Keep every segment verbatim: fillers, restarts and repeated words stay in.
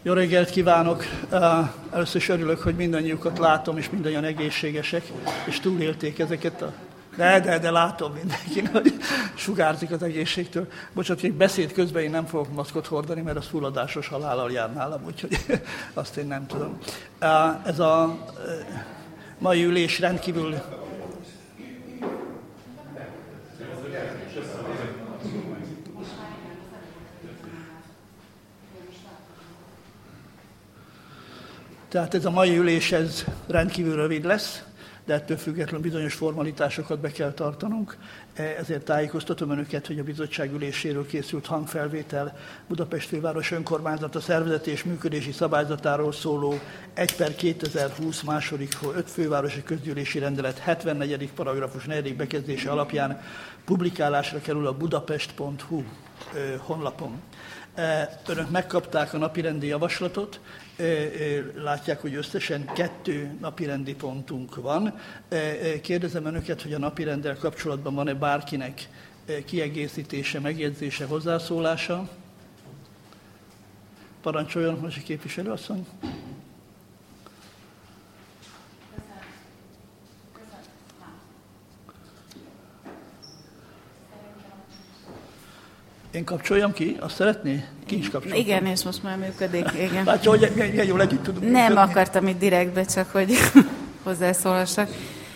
Jó reggelt kívánok! Először is örülök, hogy mindannyiukat látom, és mindannyian egészségesek, és túlélték ezeket a... De, de, de látom mindenkin, hogy sugárzik az egészségtől. Bocsánat, hogy beszéd közben én nem fogok maszkot hordani, mert az fulladásos halállal jár nálam, úgyhogy azt én nem tudom. Ez a mai ülés rendkívül... Tehát ez a mai ülés ez rendkívül rövid lesz, de ettől függetlenül bizonyos formalitásokat be kell tartanunk. Ezért tájékoztatom önöket, hogy a bizottság üléséről készült hangfelvétel Budapest főváros önkormányzata szervezeti és működési szabályzatáról szóló egy per kétezer-húsz második öt fővárosi közgyűlési rendelet hetvennegyedik paragrafus negyedik bekezdése alapján publikálásra kerül a budapest pont hu honlapon. Önök megkapták a napirendi javaslatot, látják, hogy összesen kettő napirendi pontunk van. Kérdezem önöket, hogy a napirenddel kapcsolatban van-e bárkinek kiegészítése, megjegyzése, hozzászólása? Parancsoljon, most a képviselőasszony. Én kapcsoljam ki? Azt szeretné? Ki is kapcsolja? Igen, és most már működik. Igen. Látja, hogy milyen jól együtt tudunk Nem működni. akartam itt direktbe, csak hogy hozzászólhassak.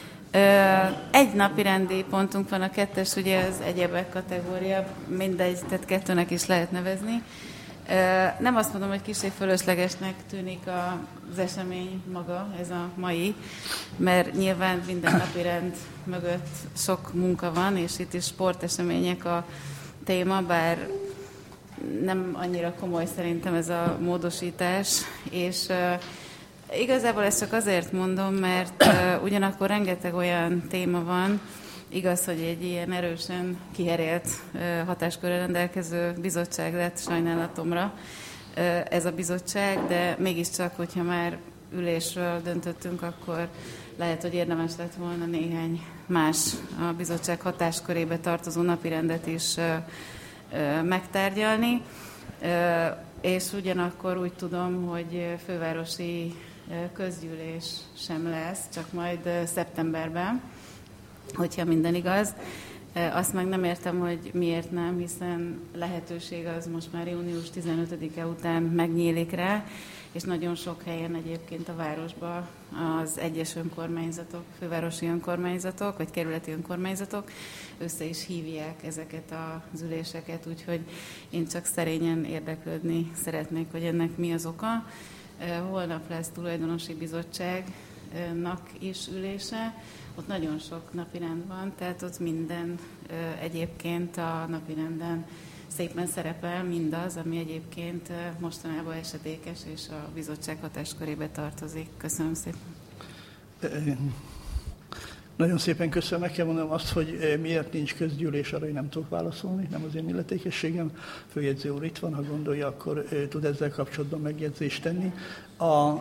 Egy napi rendi pontunk van, a kettes, ugye az egyebek kategória, mindegy, tehát kettőnek is lehet nevezni. Nem azt mondom, hogy kicsit fölöslegesnek tűnik az esemény maga, ez a mai, mert nyilván minden napi rend mögött sok munka van, és itt is sportesemények a téma, bár nem annyira komoly szerintem ez a módosítás, és uh, igazából ezt csak azért mondom, mert uh, ugyanakkor rengeteg olyan téma van, igaz, hogy egy ilyen erősen kiherélt uh, hatáskörrel rendelkező bizottság lett sajnálatomra uh, ez a bizottság, de mégiscsak, hogyha már ülésről döntöttünk, akkor lehet, hogy érdemes lett volna néhány más a bizottság hatáskörébe tartozó napirendet is ö, ö, megtárgyalni, ö, és ugyanakkor úgy tudom, hogy fővárosi közgyűlés sem lesz, csak majd szeptemberben, hogyha minden igaz. Azt meg nem értem, hogy miért nem, hiszen lehetőség az most már június tizenötödike után megnyílik rá, és nagyon sok helyen egyébként a városban az egyes önkormányzatok, fővárosi önkormányzatok, vagy kerületi önkormányzatok össze is hívják ezeket az üléseket, úgyhogy én csak szerényen érdeklődni szeretnék, hogy ennek mi az oka. Holnap lesz tulajdonosi bizottságnak is ülése, ott nagyon sok napirend van, tehát ott minden egyébként a napirenden szépen szerepel mindaz, ami egyébként mostanában esedékes, és a bizottság hatáskörébe tartozik. Köszönöm szépen. Nagyon szépen köszönöm. Meg kell mondanom azt, hogy miért nincs közgyűlés, arra én nem tudok válaszolni, nem az én illetékességem. Főjegyző úr itt van, ha gondolja, akkor tud ezzel kapcsolatban megjegyzést tenni. A,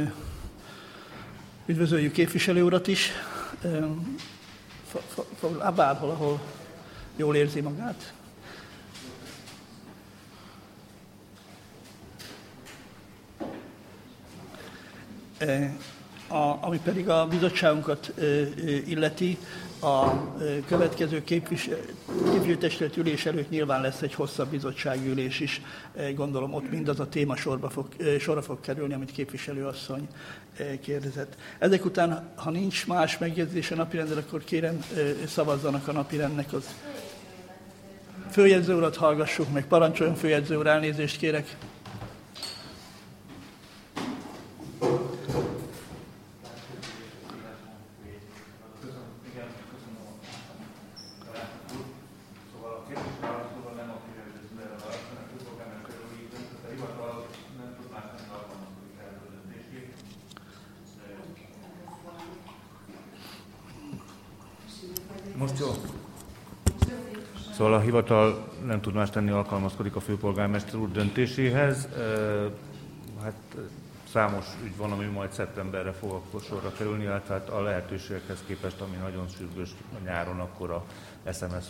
üdvözöljük képviselő urat is. Bárhol, ahol jól érzi magát. A, ami pedig a bizottságunkat illeti, a következő képviselőtestület ülés előtt nyilván lesz egy hosszabb bizottsági ülés is. Gondolom ott mindaz a téma sorba fog, sorra fog kerülni, amit képviselőasszony kérdezett. Ezek után, ha nincs más megjegyzés a napirendre, akkor kérem szavazzanak a napirendnek. Az főjegyző urat hallgassuk meg. Parancsoljon, főjegyző úr, elnézést kérek. Most jó. Szóval a hivatal nem tud más tenni, alkalmazkodik a főpolgármester úr döntéséhez. Hát számos ügy van, ami majd szeptemberre fog akkor sorra kerülni, illetve hát a lehetőségekhez képest, ami nagyon sürgős a nyáron, akkor a es em es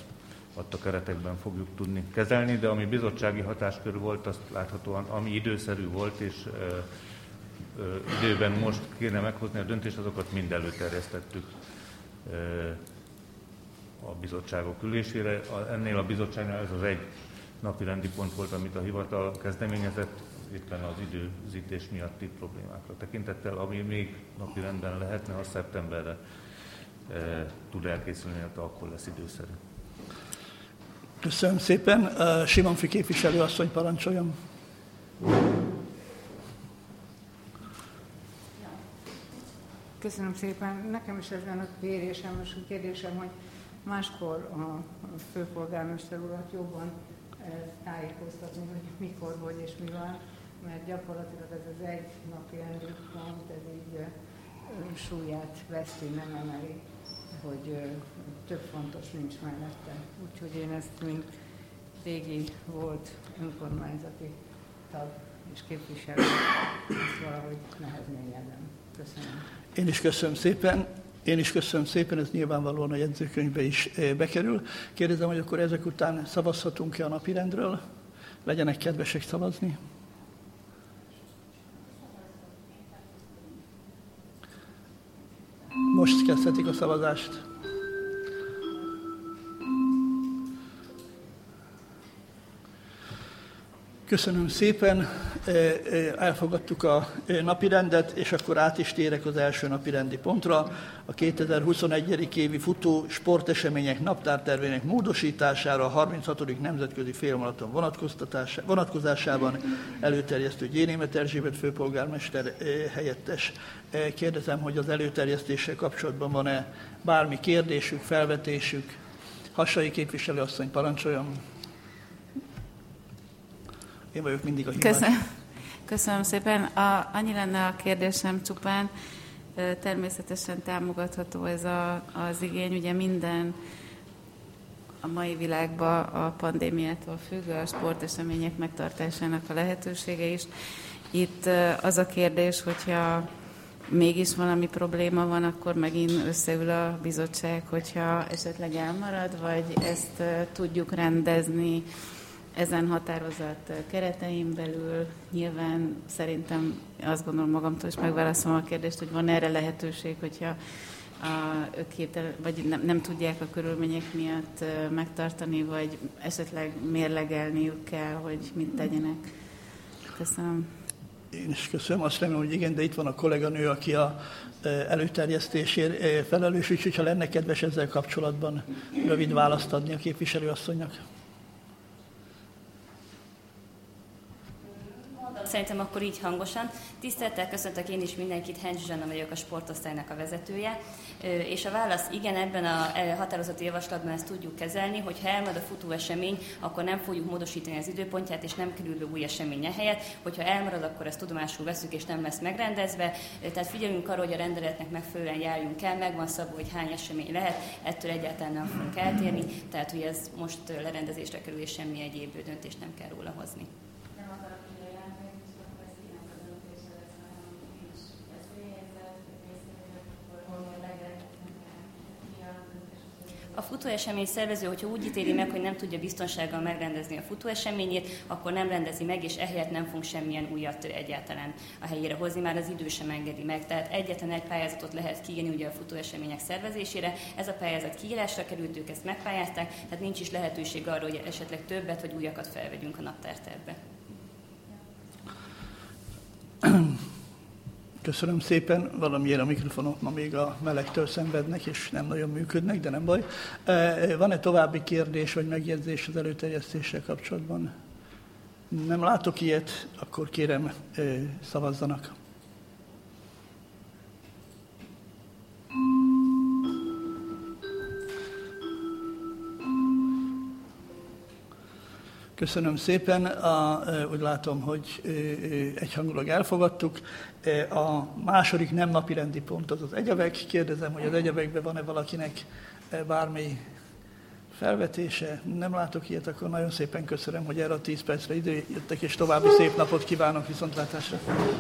adta keretekben fogjuk tudni kezelni, de ami bizottsági hatáskör volt, azt láthatóan, ami időszerű volt, és ö, ö, időben most kéne meghozni a döntést, azokat mind előterjesztettük ö, a bizottságok ülésére. Ennél a bizottságnál ez az egy napirendi pont volt, amit a hivatal kezdeményezett, éppen az időzítés miatti problémákra tekintettel, ami még napirenden lehetne, a szeptemberre e, tud elkészülni, hát akkor lesz időszerű. Köszönöm szépen. Simonfi képviselő asszony, parancsoljon. Köszönöm szépen. Nekem is ez lenne a kérésem, és a kérdésem, hogy máskor a főpolgármester urat jobban tájékoztatni, hogy mikor, hogy és mi van, mert gyakorlatilag ez az egy napi rendi pont, ez így súlyát veszti, nem emeli, hogy több fontos nincs mellette. Úgyhogy én ezt, mint régi volt önkormányzati tag és képviselő, ezt valahogy nehezményezem. Köszönöm. Én is köszönöm szépen. Én is köszönöm szépen, ez nyilvánvalóan a jegyzőkönyvbe is bekerül. Kérdezem, hogy akkor ezek után szavazhatunk-e a napirendről? Legyenek kedvesek szavazni. Most kezdhetik a szavazást. Köszönöm szépen, elfogadtuk a napirendet, és akkor át is térek az első napirendi pontra, a kétezer-huszonegy. évi futó sportesemények naptártervének módosítására a harminchatodik nemzetközi félmaraton vonatkozásában előterjesztő Gyénémet Erzsébet főpolgármester helyettes. Kérdezem, hogy az előterjesztéssel kapcsolatban van-e bármi kérdésük, felvetésük? Hassai képviselő asszony, parancsoljon! Én vagyok mindig a hibás. Köszönöm, Köszönöm szépen. A, annyi lenne a kérdésem csupán, természetesen támogatható ez a, az igény. Ugye minden a mai világban a pandémiától függ, a sportesemények megtartásának a lehetősége is. Itt az a kérdés, hogyha mégis valami probléma van, akkor megint összeül a bizottság, hogyha esetleg elmarad, vagy ezt tudjuk rendezni ezen határozat keretein belül. Nyilván szerintem azt gondolom magamtól is megválaszolom a kérdést, hogy van erre lehetőség, hogyha a, ők képtelen, vagy nem, nem tudják a körülmények miatt megtartani, vagy esetleg mérlegelniük kell, hogy mit tegyenek. Köszönöm. Én is köszönöm, azt remélem, hogy igen, de itt van a kolléganő, aki a előterjesztésért felelős, úgyhogy ha lenne kedves ezzel kapcsolatban rövid választ adni a képviselőasszonynak. Szerintem akkor így hangosan. Tisztelettel köszöntök én is mindenkit, Hencs Zsuzsanna vagyok, a sportosztálynak a vezetője. És a válasz igen, ebben a határozati javaslatban ezt tudjuk kezelni, hogy ha elmarad a futóesemény, akkor nem fogjuk módosítani az időpontját, és nem kerül be új eseménye helyett. Hogyha elmarad, akkor ezt tudomásul veszük, és nem lesz megrendezve. Tehát figyelünk arra, hogy a rendeletnek megfelelően járjunk el, meg van szabva, hogy hány esemény lehet, ettől egyáltalán nem fogunk eltérni. Tehát, hogy ez most lerendezésre kerül, és semmi egyéb döntést nem kell róla hozni. A futóesemény szervező, hogyha úgy ítéli meg, hogy nem tudja biztonsággal megrendezni a futóeseményét, akkor nem rendezi meg, és ehelyett nem fogunk semmilyen újat egyáltalán a helyére hozni, már az idő sem engedi meg. Tehát egyetlen egy pályázatot lehet kiírni ugye a futóesemények szervezésére. Ez a pályázat kiírásra került, ők ezt megpályázták, tehát nincs is lehetőség arra, hogy esetleg többet vagy újakat felvegyünk a naptártervbe. Köszönöm szépen, valamiért a mikrofonok ma még a melegtől szenvednek, és nem nagyon működnek, de nem baj. Van-e további kérdés vagy megjegyzés az előterjesztéssel kapcsolatban? Nem látok ilyet, akkor kérem, szavazzanak. Köszönöm szépen. A, úgy látom, hogy egyhangulag elfogadtuk. A második nem napirendi pont az az egyebek. Kérdezem, hogy az egyebekben van-e valakinek bármi felvetése. Nem látok ilyet, akkor nagyon szépen köszönöm, hogy erre a tíz percre időjöttek, és további szép napot kívánok, viszontlátásra.